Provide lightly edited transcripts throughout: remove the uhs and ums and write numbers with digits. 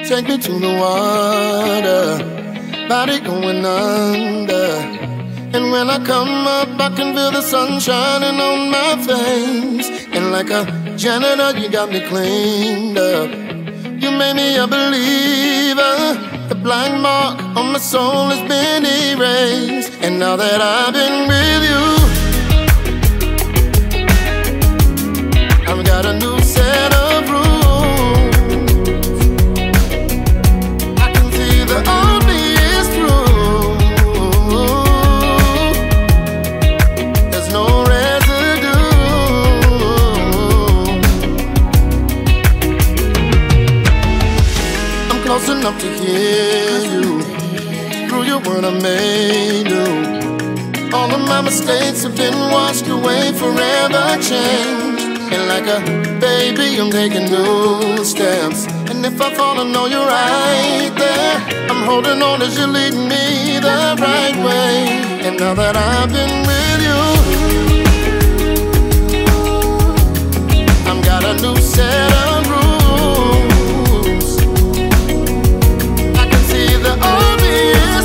Take me to the water, body going under. And when I come up, I can feel the sun shining on my face. And like a janitor, you got me cleaned up. You made me a believer. The black mark on my soul has been erased. And now that I've been with you, I've got a new set of rules. I can see the old me is through. There's no residue. I'm close enough to hear you. Through your word I made new. All of my mistakes have been washed away, forever changed. And like a baby, I'm taking new steps. And if I fall, I know you're right there. I'm holding on as you lead me the right way. And now that I've been with you, I've got a new set of rules. I can see the old me is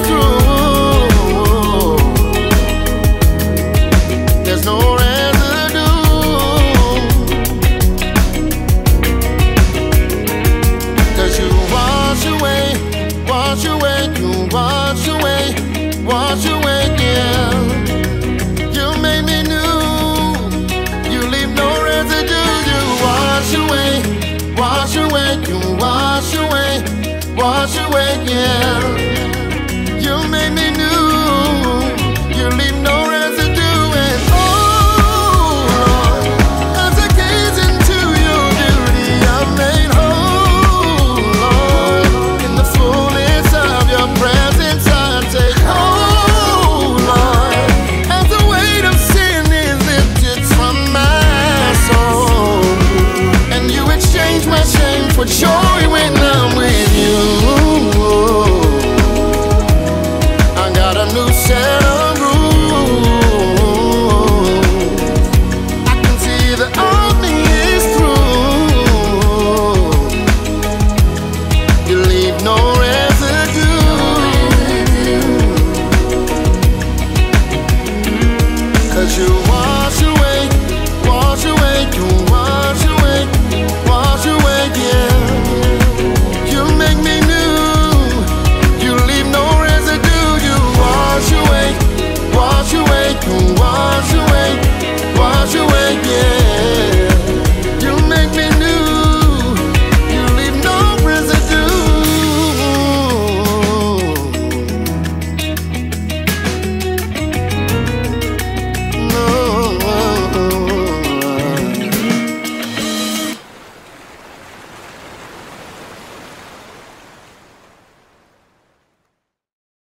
through. There's no wash away, yeah. You made me new. You leave no residue. You wash away, you wash away, yeah.